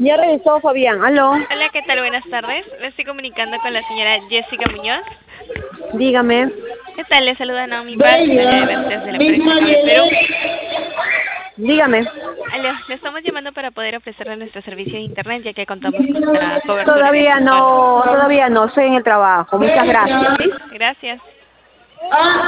Ya revisó Fabián. Aló. Hola, ¿qué tal? Buenas tardes. Me estoy comunicando con la señora Jessica Muñoz. Dígame. ¿Qué tal? Le saluda Naomi Paz, del área de ventas de la empresa Cable Perú. Dígame. Aló, le estamos llamando para poder ofrecerle nuestro servicio de internet, ya que contamos con una cobertura en Todavía esta zona. no, todavía no. Estoy en el trabajo. Muchas gracias. ¿Sí? Gracias.